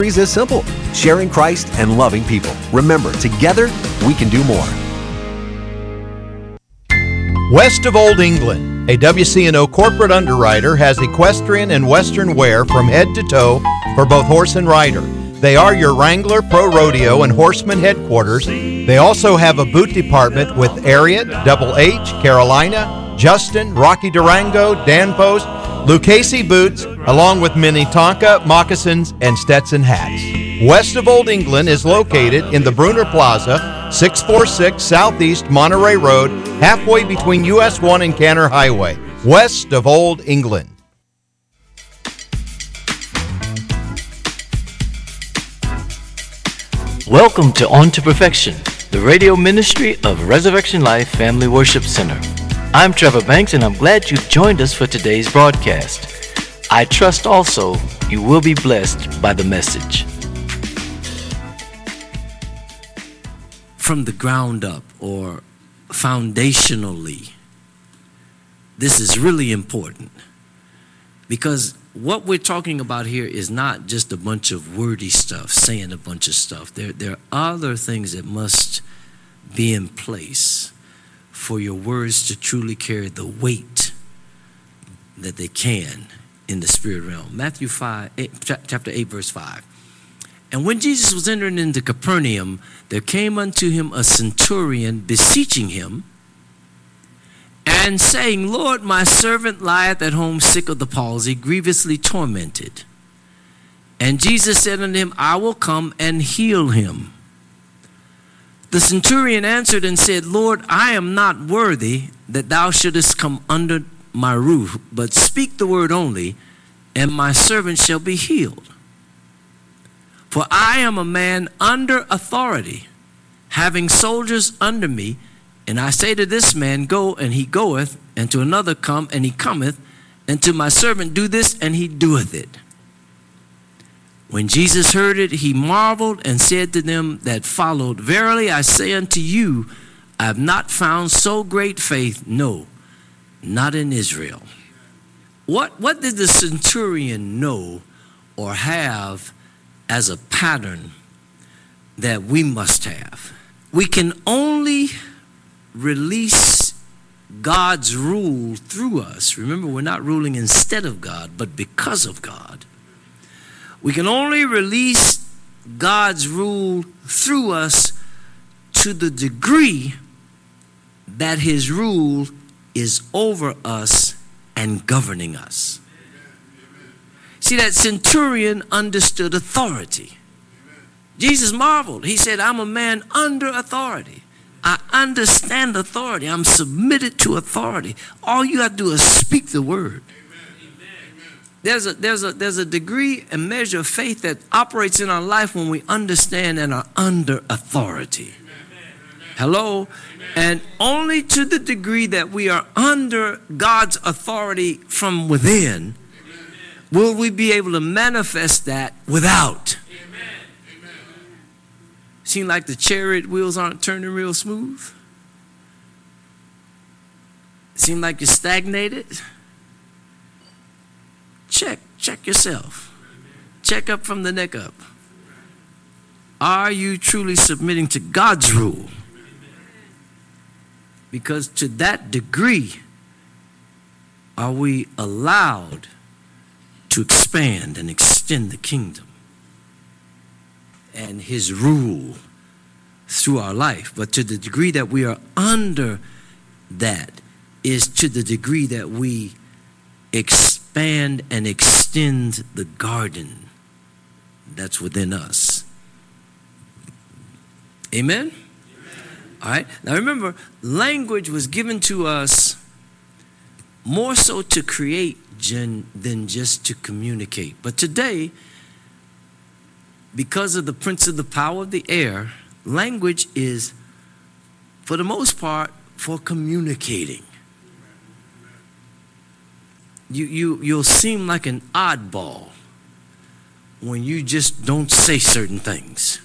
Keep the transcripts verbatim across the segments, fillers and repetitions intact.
is simple: sharing Christ and loving people. Remember, together we can do more. West of Old England, a W C N O corporate underwriter has equestrian and western wear from head to toe for both horse and rider. They are your Wrangler, Pro Rodeo, and Horseman headquarters. They also have a boot department with Ariat, Double H, Carolina, Justin, Rocky Durango, Danfoss, Lucchese boots, along with Minnetonka, moccasins, and Stetson hats. West of Old England is located in the Bruner Plaza, six forty-six Southeast Monterey Road, halfway between U S one and Canner Highway. West of Old England. Welcome to On to Perfection, the radio ministry of Resurrection Life Family Worship Center. I'm Trevor Banks, and I'm glad you joined us for today's broadcast. I trust also you will be blessed by the message. From the ground up, or foundationally, this is really important, because what we're talking about here is not just a bunch of wordy stuff, saying a bunch of stuff. There, there are other things that must be in place for your words to truly carry the weight that they can in the spirit realm. Matthew five, eight, chapter eight, verse five. And when Jesus was entering into Capernaum, there came unto him a centurion beseeching him, and saying, Lord, my servant lieth at home sick of the palsy, grievously tormented. And Jesus said unto him, I will come and heal him. The centurion answered and said, Lord, I am not worthy that thou shouldest come under my roof, but speak the word only, and my servant shall be healed. For I am a man under authority, having soldiers under me, and I say to this man, go, and he goeth, and to another, come, and he cometh, and to my servant, do this, and he doeth it. When Jesus heard it, he marveled and said to them that followed, Verily I say unto you, I have not found so great faith, no, not in Israel. What, what did the centurion know or have as a pattern that we must have? We can only release God's rule through us. Remember, we're not ruling instead of God, but because of God. We can only release God's rule through us to the degree that his rule is over us and governing us. See, that centurion understood authority. Jesus marveled. He said, I'm a man under authority. I understand authority. I'm submitted to authority. All you have to do is speak the word. There's a, there's a, there's a degree and measure of faith that operates in our life when we understand and are under authority. Hello? And only to the degree that we are under God's authority from within will we be able to manifest that without. Seem like the chariot wheels aren't turning real smooth? Seem like you're stagnated? Check, check yourself. Check up from the neck up. Are you truly submitting to God's rule? Because to that degree, are we allowed to expand and extend the kingdom and his rule through our life. But to the degree that we are under that is to the degree that we expand and extend the garden that's within us. Amen? Amen. All right. Now remember, language was given to us more so to create gen- than just to communicate. But today, because of the prince of the power of the air, language is, for the most part, for communicating. You, you, you'll seem like an oddball when you just don't say certain things.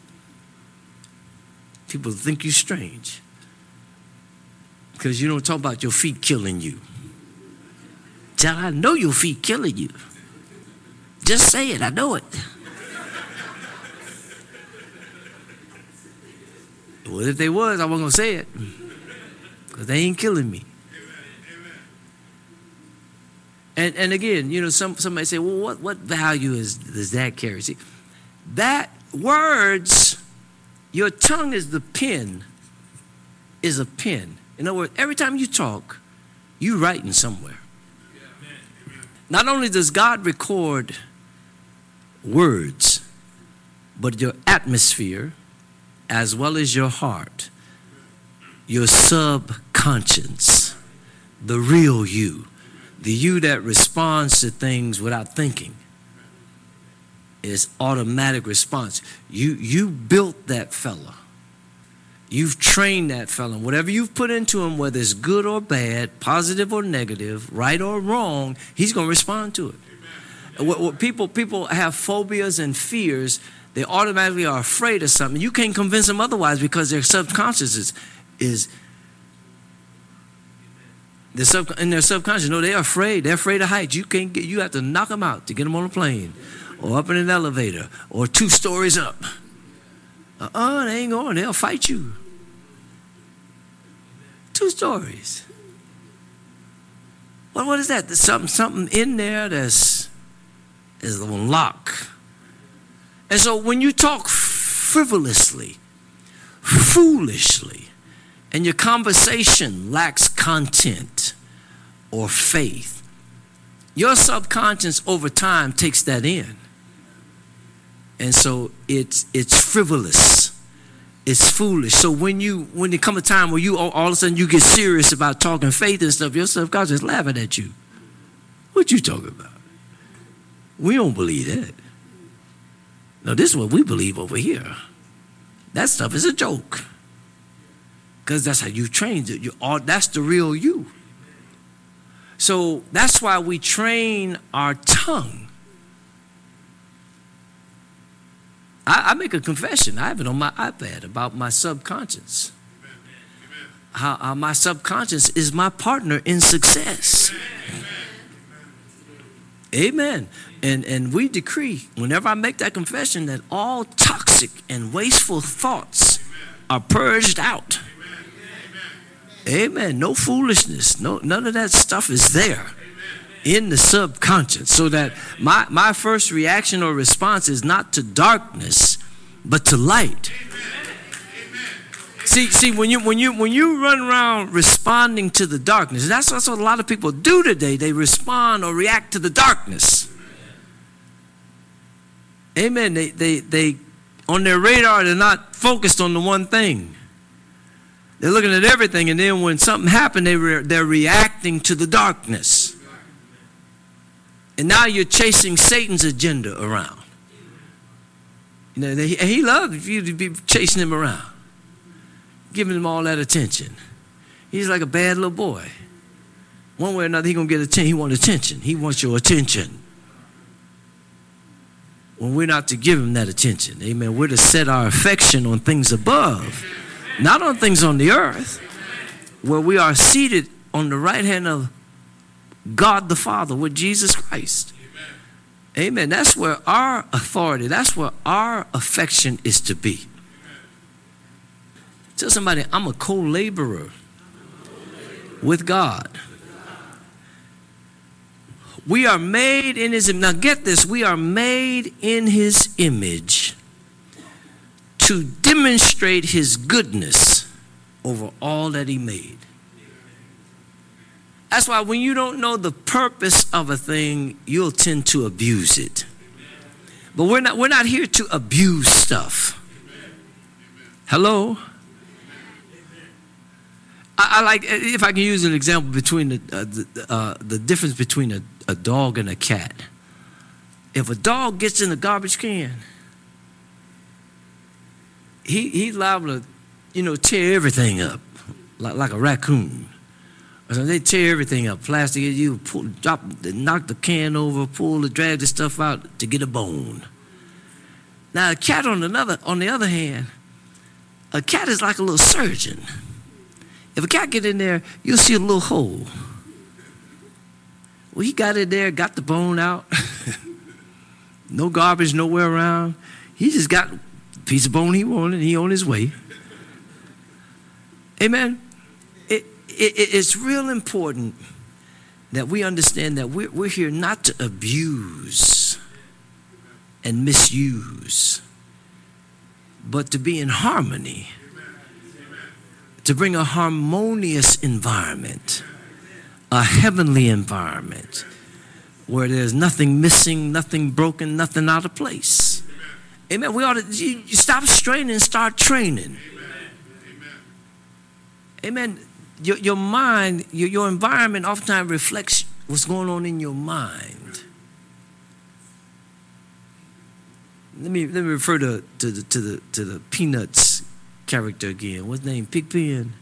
People think you're strange because you don't talk about your feet killing you. Tell, I know your feet killing you. Just say it, I know it. Well, if they was, I wasn't going to say it. Because they ain't killing me. And and again, you know, some somebody say, well, what, what value is does that carry? See, that words, your tongue is the pen, is a pen. In other words, every time you talk, you writing somewhere. Not only does God record words, but your atmosphere, as well as your heart, your subconscious, the real you, the you that responds to things without thinking, is automatic response. You you built that fella. You've trained that fella. Whatever you've put into him, whether it's good or bad, positive or negative, right or wrong, he's going to respond to it. What, what people people have phobias and fears. They automatically are afraid of something. You can't convince them otherwise because their subconscious is, is their sub, in their subconscious. No, they're afraid. They're afraid of heights. You can't get. You have to knock them out to get them on a plane, or up in an elevator, or two stories up. Uh-uh, they ain't going. They'll fight you. Two stories. Well, what is that? There's something, something in there that's is on lock. And so when you talk frivolously, foolishly, and your conversation lacks content or faith, your subconscious over time takes that in. And so it's it's frivolous. It's foolish. So when you when there come a time where you all, all of a sudden you get serious about talking faith and stuff, your subconscious is laughing at you. What you talking about? We don't believe that. No, this is what we believe over here. That stuff is a joke. Because that's how you trained it. You all, that's the real you. So that's why we train our tongue. I, I make a confession. I have it on my iPad about my subconscious. How, how my subconscious is my partner in success. Amen. And and we decree, whenever I make that confession, that all toxic and wasteful thoughts are purged out. Amen. No foolishness. No, none of that stuff is there in the subconscious. So that my, my first reaction or response is not to darkness, but to light. See, see, when you when you when you run around responding to the darkness, that's, that's what a lot of people do today. They respond or react to the darkness. Amen. They they they on their radar, they're not focused on the one thing. They're looking at everything, and then when something happened, they re, they're reacting to the darkness. And now you're chasing Satan's agenda around. You know, they, he loves you to be chasing him around, giving him all that attention. He's like a bad little boy. One way or another, he's going to get attention. He wants attention. He wants your attention. When we're not to give him that attention, amen, we're to set our affection on things above, not on things on the earth, where we are seated on the right hand of God the Father with Jesus Christ. Amen. Amen. That's where our authority, that's where our affection is to be. Tell somebody, I'm a co-laborer with God. We are made in his image. Now get this, we are made in his image to demonstrate his goodness over all that he made. That's why when you don't know the purpose of a thing, you'll tend to abuse it. But we're not we're not here to abuse stuff. Hello? I, I like, if I can use an example between the uh, the, uh, the difference between a, a dog and a cat. If a dog gets in the garbage can, he he's liable to, you know, tear everything up like like a raccoon. So they tear everything up, plastic. You pull, drop, knock the can over, pull, drag the stuff out to get a bone. Now a cat on another, on the other hand, a cat is like a little surgeon. If a cat get in there, you'll see a little hole. Well, he got in there, got the bone out. No garbage nowhere around. He just got a piece of bone he wanted. He on his way. Amen. It, it, it's real important that we understand that we're, we're here not to abuse and misuse, but to be in harmony, to bring a harmonious environment, a heavenly environment where there's nothing missing, nothing broken, nothing out of place. Amen. We ought to you, you stop straining and start training. Amen. Your, your mind, your, your environment oftentimes reflects what's going on in your mind. Let me let me refer to to the to the to the Peanuts character again. What's his name? Pigpen.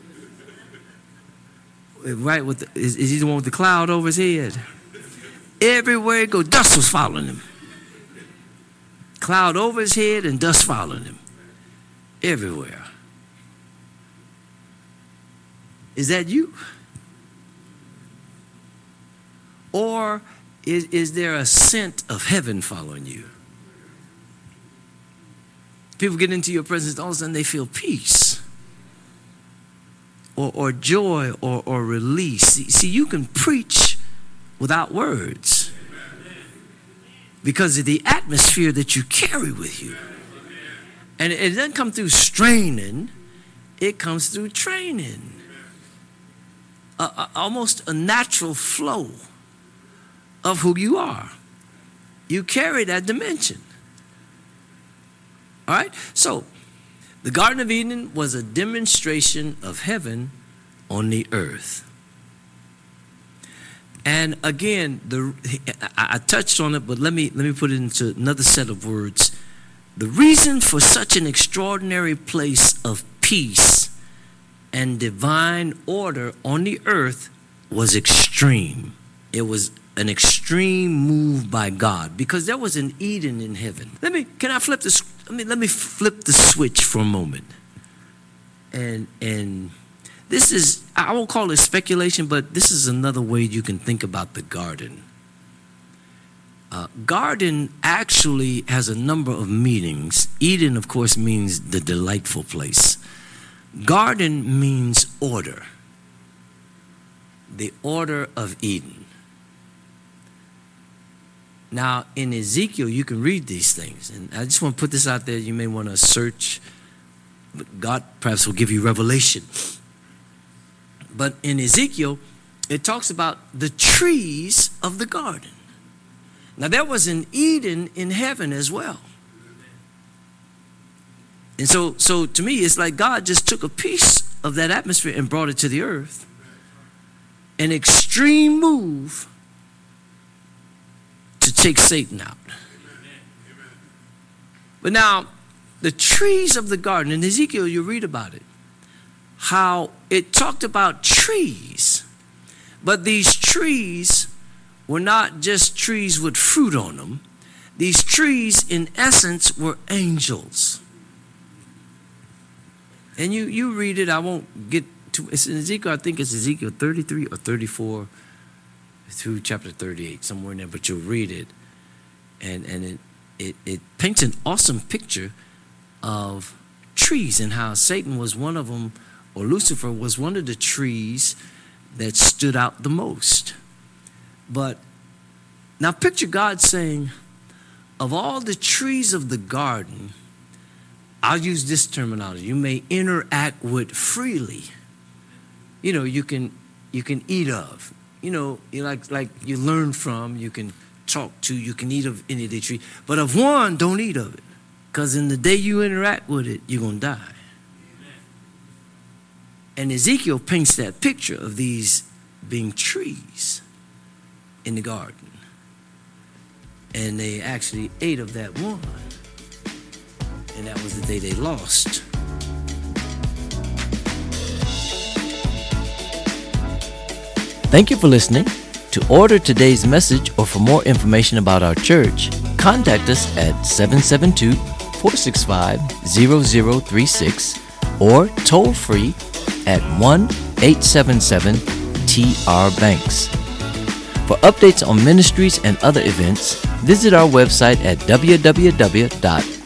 Right with the, is, is he the one with the cloud over his head? Everywhere he goes, dust was following him. Cloud over his head and dust following him. Everywhere. Is that you? Or is, is there a scent of heaven following you? People get into your presence, all of a sudden they feel peace. Or, or joy or, or release. See, see, you can preach without words because of the atmosphere that you carry with you. And it, it doesn't come through straining, it comes through training. A, a, almost a natural flow of who you are. You carry that dimension. All right? So, the Garden of Eden was a demonstration of heaven on the earth. And again, the I, I touched on it, but let me let me put it into another set of words. The reason for such an extraordinary place of peace and divine order on the earth was extreme. It was an extreme move by God because there was an Eden in heaven. Let me can I flip this let me let me flip the switch for a moment. And and this is I won't call it speculation, but this is another way you can think about the garden. Uh, garden actually has a number of meanings. Eden, of course, means the delightful place. Garden means order. The order of Eden. Now, in Ezekiel, you can read these things. And I just want to put this out there. You may want to search. God perhaps will give you revelation. But in Ezekiel, it talks about the trees of the garden. Now, there was an Eden in heaven as well. And so, so to me, it's like God just took a piece of that atmosphere and brought it to the earth. An extreme move to take Satan out. But now, the trees of the garden, in Ezekiel, you read about it. How it talked about trees. But these trees were not just trees with fruit on them. These trees, in essence, were angels. And you, you read it, I won't get to, it's in Ezekiel, I think it's Ezekiel thirty-three or thirty-four through chapter thirty-eight, somewhere in there, but you'll read it. And, and it, it, it paints an awesome picture of trees and how Satan was one of them, or Lucifer was one of the trees that stood out the most. But now picture God saying, of all the trees of the garden, I'll use this terminology, you may interact with freely. You know, you can you can eat of. You know, you like like you learn from, you can talk to, you can eat of any of the tree. But of one, don't eat of it. Because in the day you interact with it, you're going to die. And Ezekiel paints that picture of these being trees in the garden. And they actually ate of that one. And that was the day they lost. Thank you for listening. To order today's message or for more information about our church, contact us at seven seven two, four six five, zero zero three six or toll free at one eight seven seven T R Banks. For updates on ministries and other events, visit our website at w w w dot